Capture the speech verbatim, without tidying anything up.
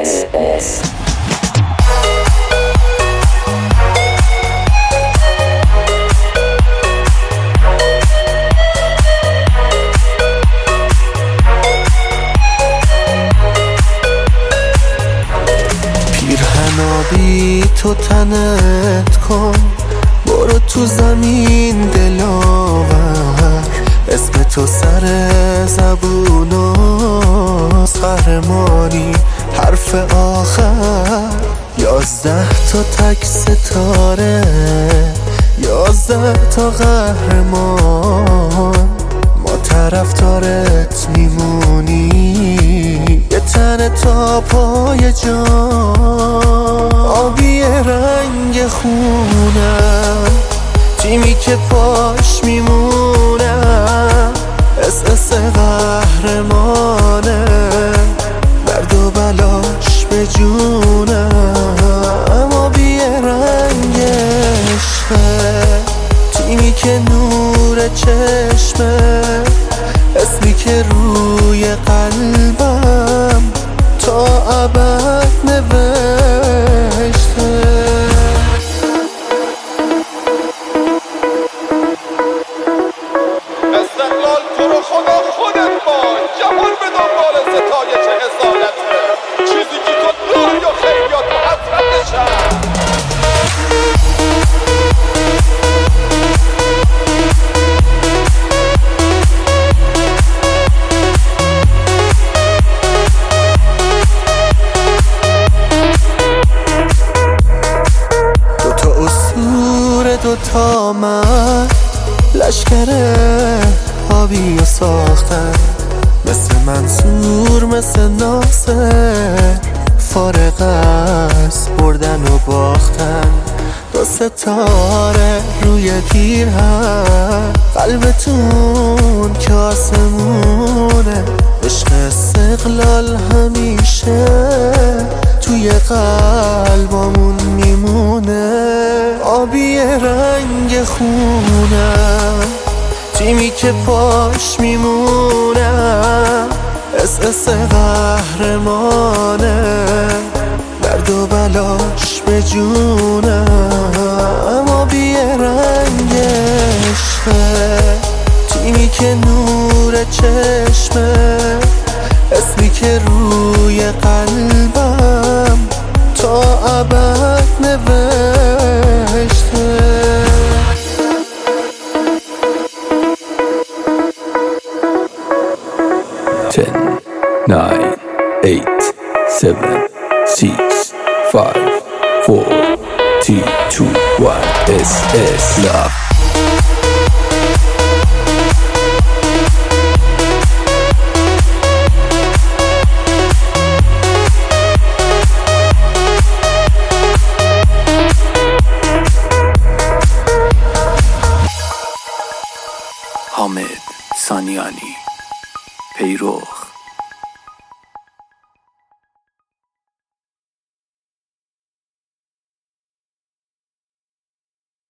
اس اس. پیرهنابی تو تنت کن، برو تو زمین دلاور، اسم تو سر زبوناست، قهرمانی حرف آخر. یازده تا تک ستاره، یازده تا قهرمان، ما طرفدارت میمونی، یه تن تا پای جان. آبی رنگ خونم، تیمی که پاش میمونم، اس اس قهرمانه، درد و بلاش به جونم. آبی رنگ عشقه، تیمی که نور چشمه، اسمی که روی قلبم تا ابد نوشته. استقلال تو رو خدا خودت باش، جهان به دنبال ستایش اصالته، چیزی که تو داری و خیلی تو حسرتشن. دوتا من لشکر آبی و ساختن، مثل منصور مثل ناصر، فارغ از بردن و باختن. دو ستاره روی پیرهن، قلبتون که آسمونه، عشق استقلال همیشه توی قلبمون میمونه. آبی رنگ خونم، تیمی که پاش میمونم، اس اس قهرمانه، درد و بلاش به جونم. آبی رنگ عشقه، تیمی که نور چشمه، اسمی که روی قلبم تا ابد نوشته. ten, nine, eight, seven, six, five, four, three, two, one. اس اس love. حامد سانیانی، پیروخ.